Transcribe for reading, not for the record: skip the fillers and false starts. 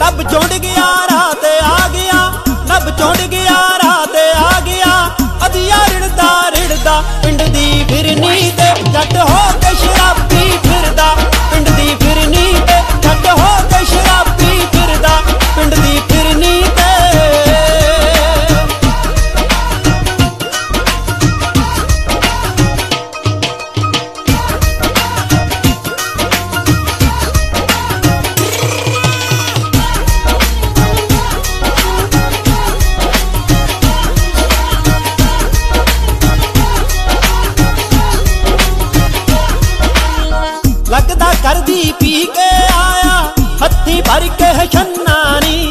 नब चुंड गया राह ते आ गया, नब चुंड गया राह ते आ गया। अदिया रिड़दा पिंड दी फिरनी ते जट हो के शराबी फिरदा, पिंड दी फिरनी ते जट हो के शराबी फिरदा, पिंड दी फिरनी ते। लगदा कर दी पी के आया, हत्थी भर के है छन्ना नी।